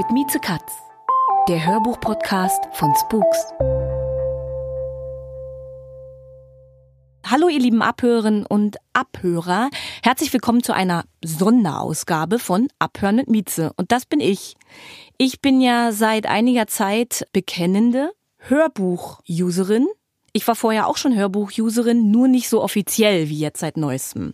mit Mieze Katz, der Hörbuch-Podcast von Spooks. Hallo ihr lieben Abhörerinnen und Abhörer, herzlich willkommen zu einer Sonderausgabe von Abhören mit Mieze. Und das bin ich. Ich bin ja seit einiger Zeit bekennende Hörbuch-Userin. Ich war vorher auch schon Hörbuch-Userin, nur nicht so offiziell wie jetzt seit neuestem.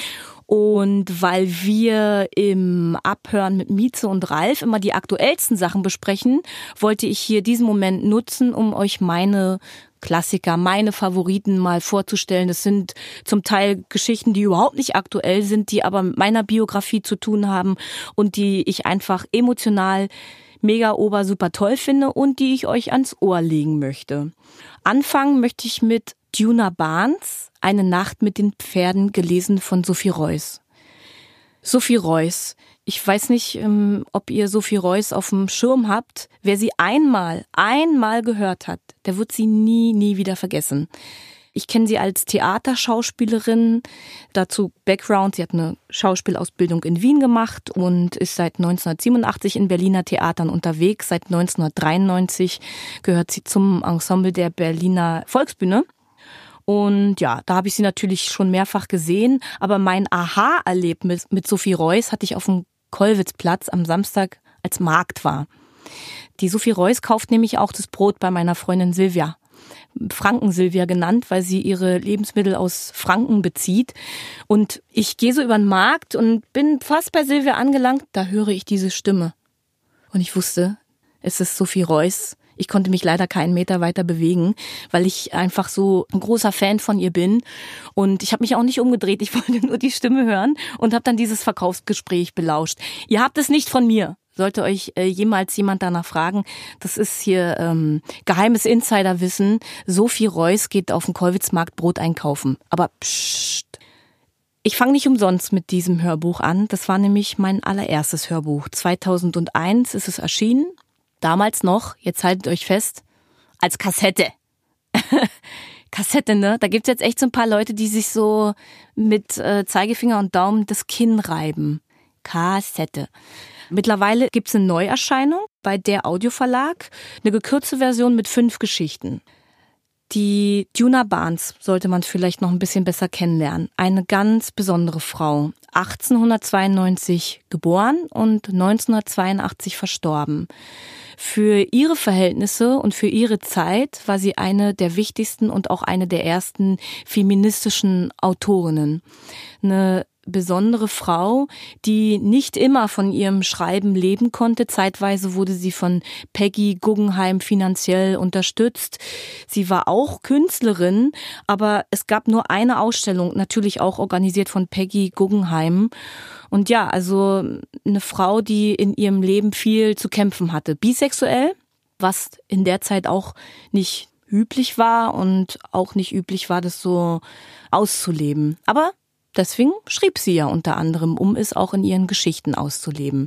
Und weil wir im Abhören mit Mieze und Ralf immer die aktuellsten Sachen besprechen, wollte ich hier diesen Moment nutzen, um euch meine Klassiker, meine Favoriten mal vorzustellen. Das sind zum Teil Geschichten, die überhaupt nicht aktuell sind, die aber mit meiner Biografie zu tun haben und die ich einfach emotional mega super toll finde und die ich euch ans Ohr legen möchte. Anfangen möchte ich mit Djuna Barnes, Eine Nacht mit den Pferden, gelesen von Sophie Reuss. Sophie Reuss. Ich weiß nicht, ob ihr Sophie Reuss auf dem Schirm habt. Wer sie einmal gehört hat, der wird sie nie wieder vergessen. Ich kenne sie als Theaterschauspielerin. Dazu Background, sie hat eine Schauspielausbildung in Wien gemacht und ist seit 1987 in Berliner Theatern unterwegs. Seit 1993 gehört sie zum Ensemble der Berliner Volksbühne. Und ja, da habe ich sie natürlich schon mehrfach gesehen, aber mein Aha-Erlebnis mit Sophie Reuss hatte ich auf dem Kollwitzplatz am Samstag, als Markt war. Die Sophie Reuss kauft nämlich auch das Brot bei meiner Freundin Silvia. Franken-Silvia genannt, weil sie ihre Lebensmittel aus Franken bezieht. Und ich gehe so über den Markt und bin fast bei Silvia angelangt, da höre ich diese Stimme. Und ich wusste, es ist Sophie Reuss. Ich konnte mich leider keinen Meter weiter bewegen, weil ich einfach so ein großer Fan von ihr bin. Und ich habe mich auch nicht umgedreht, ich wollte nur die Stimme hören und habe dann dieses Verkaufsgespräch belauscht. Ihr habt es nicht von mir. Sollte euch jemals jemand danach fragen, das ist hier geheimes Insiderwissen. Sophie Reuss geht auf den Kollwitzmarkt Brot einkaufen. Aber pssst. Ich fange nicht umsonst mit diesem Hörbuch an. Das war nämlich mein allererstes Hörbuch. 2001 ist es erschienen. Damals noch, jetzt haltet euch fest, als Kassette. Kassette, ne? Da gibt's jetzt echt so ein paar Leute, die sich so mit Zeigefinger und Daumen das Kinn reiben. Kassette. Mittlerweile gibt's eine Neuerscheinung bei der Audioverlag, eine gekürzte Version mit 5 Geschichten. Die Djuna Barnes sollte man vielleicht noch ein bisschen besser kennenlernen. Eine ganz besondere Frau. 1892 geboren und 1982 verstorben. Für ihre Verhältnisse und für ihre Zeit war sie eine der wichtigsten und auch eine der ersten feministischen Autorinnen. Eine besondere Frau, die nicht immer von ihrem Schreiben leben konnte. Zeitweise wurde sie von Peggy Guggenheim finanziell unterstützt. Sie war auch Künstlerin, aber es gab nur eine Ausstellung, natürlich auch organisiert von Peggy Guggenheim. Und ja, also eine Frau, die in ihrem Leben viel zu kämpfen hatte. Bisexuell, was in der Zeit auch nicht üblich war und auch nicht üblich war, das so auszuleben. Aber deswegen schrieb sie ja unter anderem, um es auch in ihren Geschichten auszuleben.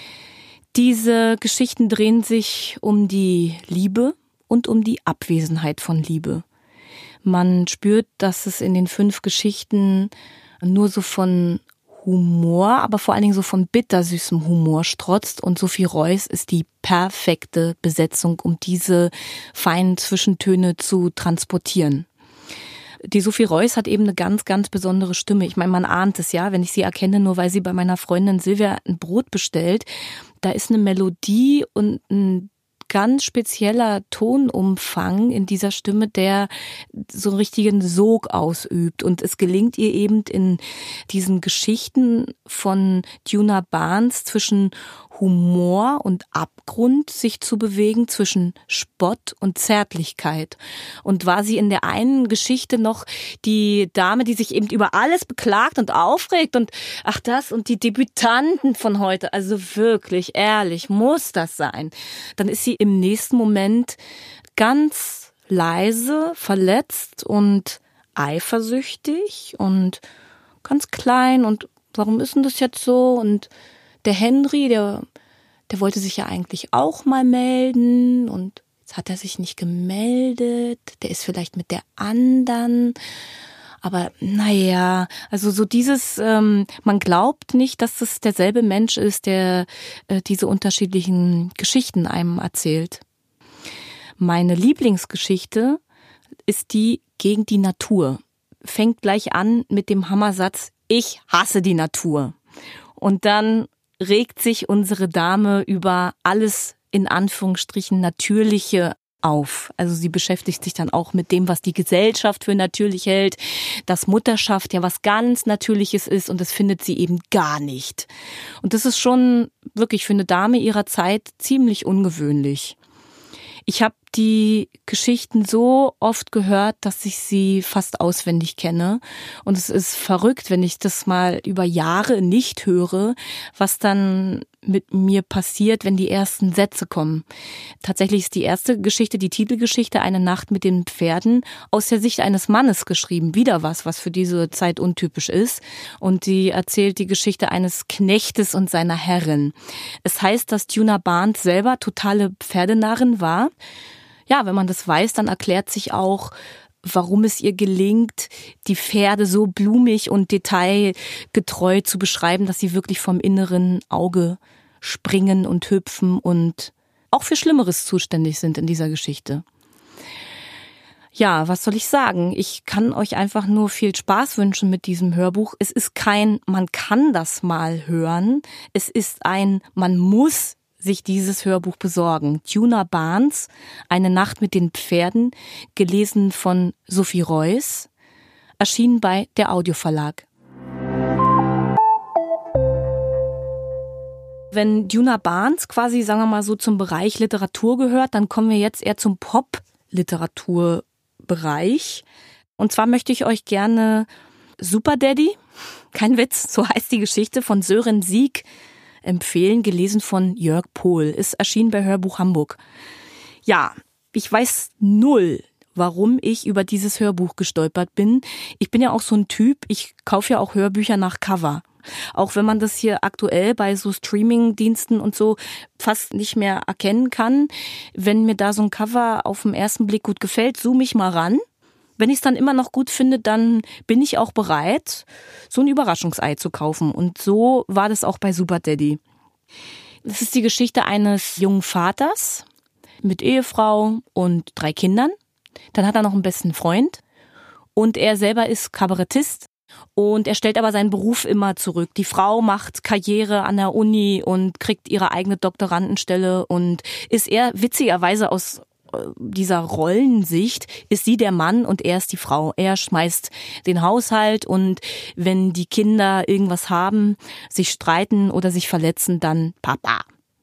Diese Geschichten drehen sich um die Liebe und um die Abwesenheit von Liebe. Man spürt, dass es in den 5 Geschichten nur so von Humor, aber vor allen Dingen so von bittersüßem Humor strotzt. Und Sophie Reuss ist die perfekte Besetzung, um diese feinen Zwischentöne zu transportieren. Die Sophie Reuss hat eben eine ganz besondere Stimme. Ich meine, man ahnt es ja, wenn ich sie erkenne, nur weil sie bei meiner Freundin Silvia ein Brot bestellt. Da ist eine Melodie und ein ganz spezieller Tonumfang in dieser Stimme, der so einen richtigen Sog ausübt. Und es gelingt ihr eben in diesen Geschichten von Djuna Barnes zwischen Humor und Abgrund sich zu bewegen, zwischen Spott und Zärtlichkeit. Und war sie in der einen Geschichte noch die Dame, die sich eben über alles beklagt und aufregt und ach das und die Debütanten von heute, also wirklich, ehrlich, muss das sein. Dann ist sie im nächsten Moment ganz leise, verletzt und eifersüchtig und ganz klein und warum ist denn das jetzt so? Und der Henry, der wollte sich ja eigentlich auch mal melden und jetzt hat er sich nicht gemeldet. Der ist vielleicht mit der anderen. Aber naja, also so dieses, man glaubt nicht, dass es derselbe Mensch ist, der diese unterschiedlichen Geschichten einem erzählt. Meine Lieblingsgeschichte ist die gegen die Natur. Fängt gleich an mit dem Hammersatz, ich hasse die Natur. Und dann regt sich unsere Dame über alles in Anführungsstrichen Natürliche auf. Also sie beschäftigt sich dann auch mit dem, was die Gesellschaft für natürlich hält, dass Mutterschaft ja was ganz Natürliches ist und das findet sie eben gar nicht. Und das ist schon wirklich für eine Dame ihrer Zeit ziemlich ungewöhnlich. Ich habe die Geschichten so oft gehört, dass ich sie fast auswendig kenne. Und es ist verrückt, wenn ich das mal über Jahre nicht höre, was dann mit mir passiert, wenn die ersten Sätze kommen. Tatsächlich ist die erste Geschichte, die Titelgeschichte, Eine Nacht mit den Pferden, aus der Sicht eines Mannes geschrieben. Wieder was für diese Zeit untypisch ist. Und sie erzählt die Geschichte eines Knechtes und seiner Herrin. Es heißt, dass Djuna Barnes selber totale Pferdenarrin war. Ja, wenn man das weiß, dann erklärt sich auch, warum es ihr gelingt, die Pferde so blumig und detailgetreu zu beschreiben, dass sie wirklich vom inneren Auge springen und hüpfen und auch für Schlimmeres zuständig sind in dieser Geschichte. Ja, was soll ich sagen? Ich kann euch einfach nur viel Spaß wünschen mit diesem Hörbuch. Es ist kein, man kann das mal hören. Es ist ein, man muss sich dieses Hörbuch besorgen. Djuna Barnes, Eine Nacht mit den Pferden, gelesen von Sophie Reuss, erschienen bei der Audioverlag. Wenn Djuna Barnes quasi, sagen wir mal so, zum Bereich Literatur gehört, dann kommen wir jetzt eher zum Pop-Literaturbereich. Und zwar möchte ich euch gerne Super Daddy, kein Witz, so heißt die Geschichte, von Sören Sieg empfehlen, gelesen von Jörg Pohl. Ist erschienen bei Hörbuch Hamburg. Ja, ich weiß null, warum ich über dieses Hörbuch gestolpert bin. Ich bin ja auch so ein Typ, ich kaufe ja auch Hörbücher nach Cover. Auch wenn man das hier aktuell bei so Streaming-Diensten und so fast nicht mehr erkennen kann. Wenn mir da so ein Cover auf den ersten Blick gut gefällt, zoome ich mal ran. Wenn ich es dann immer noch gut finde, dann bin ich auch bereit, so ein Überraschungsei zu kaufen. Und so war das auch bei Super Daddy. Das ist die Geschichte eines jungen Vaters mit Ehefrau und 3 Kindern. Dann hat er noch einen besten Freund. Und er selber ist Kabarettist. Und er stellt aber seinen Beruf immer zurück. Die Frau macht Karriere an der Uni und kriegt ihre eigene Doktorandenstelle und ist eher witzigerweise aus dieser Rollensicht ist sie der Mann und er ist die Frau. Er schmeißt den Haushalt und wenn die Kinder irgendwas haben, sich streiten oder sich verletzen, dann Papa.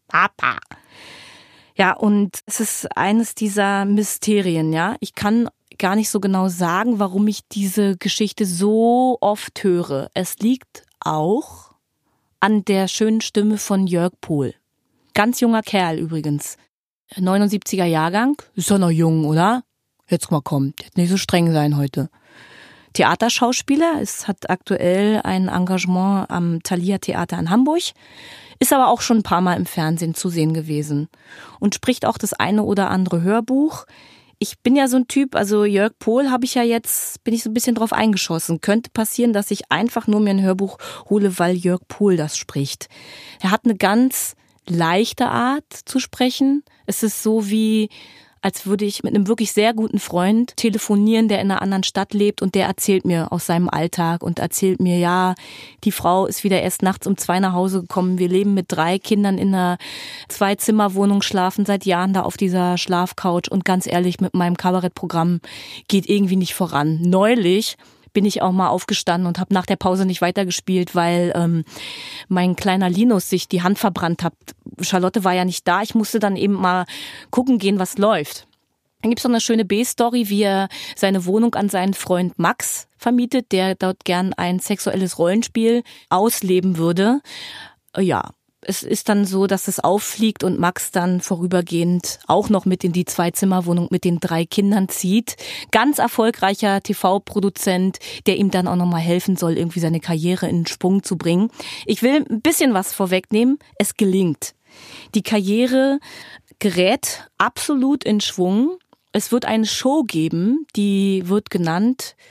Ja, und es ist eines dieser Mysterien, ja. Ich kann gar nicht so genau sagen, warum ich diese Geschichte so oft höre. Es liegt auch an der schönen Stimme von Jörg Pohl. Ganz junger Kerl übrigens. 79er Jahrgang, ist doch noch jung, oder? Jetzt mal komm, jetzt nicht so streng sein heute. Theaterschauspieler, hat aktuell ein Engagement am Thalia Theater in Hamburg, ist aber auch schon ein paar Mal im Fernsehen zu sehen gewesen und spricht auch das eine oder andere Hörbuch. Ich bin ja so ein Typ, also Jörg Pohl bin ich so ein bisschen drauf eingeschossen. Könnte passieren, dass ich einfach nur mir ein Hörbuch hole, weil Jörg Pohl das spricht. Er hat eine ganz leichte Art zu sprechen. Es ist so wie, als würde ich mit einem wirklich sehr guten Freund telefonieren, der in einer anderen Stadt lebt und der erzählt mir aus seinem Alltag und erzählt mir, ja, die Frau ist wieder erst nachts um 2 nach Hause gekommen. Wir leben mit 3 Kindern in einer 2-Zimmer-Wohnung, schlafen seit Jahren da auf dieser Schlafcouch und ganz ehrlich, mit meinem Kabarettprogramm geht irgendwie nicht voran. Neulich bin ich auch mal aufgestanden und habe nach der Pause nicht weitergespielt, weil mein kleiner Linus sich die Hand verbrannt hat. Charlotte war ja nicht da. Ich musste dann eben mal gucken gehen, was läuft. Dann gibt's noch eine schöne B-Story, wie er seine Wohnung an seinen Freund Max vermietet, der dort gern ein sexuelles Rollenspiel ausleben würde. Ja, es ist dann so, dass es auffliegt und Max dann vorübergehend auch noch mit in die 2-Zimmer-Wohnung mit den 3 Kindern zieht. Ganz erfolgreicher TV-Produzent, der ihm dann auch nochmal helfen soll, irgendwie seine Karriere in den Schwung zu bringen. Ich will ein bisschen was vorwegnehmen. Es gelingt. Die Karriere gerät absolut in Schwung. Es wird eine Show geben, die wird genannt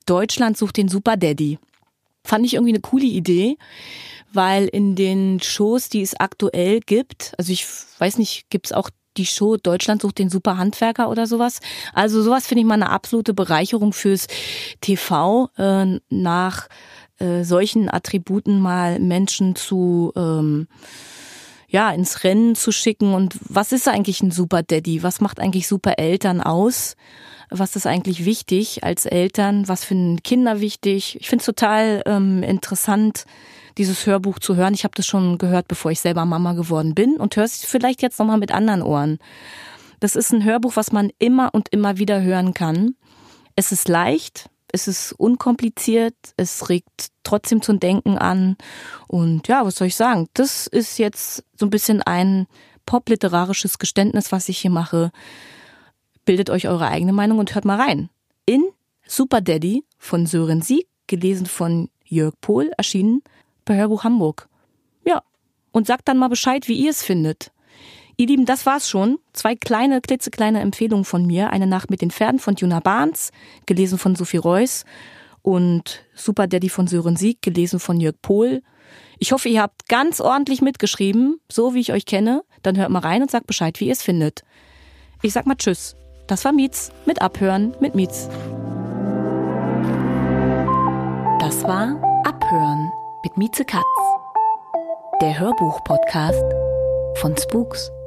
Deutschland sucht den Super Daddy. Fand ich irgendwie eine coole Idee, weil in den Shows, die es aktuell gibt, also ich weiß nicht, gibt's auch die Show Deutschland sucht den Super Handwerker oder sowas. Also sowas finde ich mal eine absolute Bereicherung fürs TV, nach solchen Attributen mal Menschen zu ins Rennen zu schicken. Und was ist eigentlich ein Super Daddy? Was macht eigentlich Super Eltern aus? Was ist eigentlich wichtig als Eltern? Was finden Kinder wichtig? Ich finde es total interessant, dieses Hörbuch zu hören. Ich habe das schon gehört, bevor ich selber Mama geworden bin und höre es vielleicht jetzt nochmal mit anderen Ohren. Das ist ein Hörbuch, was man immer und immer wieder hören kann. Es ist leicht, es ist unkompliziert, es regt trotzdem zum Denken an. Und ja, was soll ich sagen? Das ist jetzt so ein bisschen ein popliterarisches Geständnis, was ich hier mache. Bildet euch eure eigene Meinung und hört mal rein. In Super Daddy von Sören Sieg, gelesen von Jörg Pohl, erschienen bei Hörbuch Hamburg. Ja, und sagt dann mal Bescheid, wie ihr es findet. Ihr Lieben, das war's schon. 2 klitzekleine Empfehlungen von mir. Eine Nacht mit den Pferden von Juna Barnes, gelesen von Sophie Reuss. Und Super Daddy von Sören Sieg, gelesen von Jörg Pohl. Ich hoffe, ihr habt ganz ordentlich mitgeschrieben, so wie ich euch kenne. Dann hört mal rein und sagt Bescheid, wie ihr es findet. Ich sag mal Tschüss. Das war Mietz mit Abhören mit Mietz. Das war Abhören mit Mieze Katz. Der Hörbuch-Podcast von Spooks.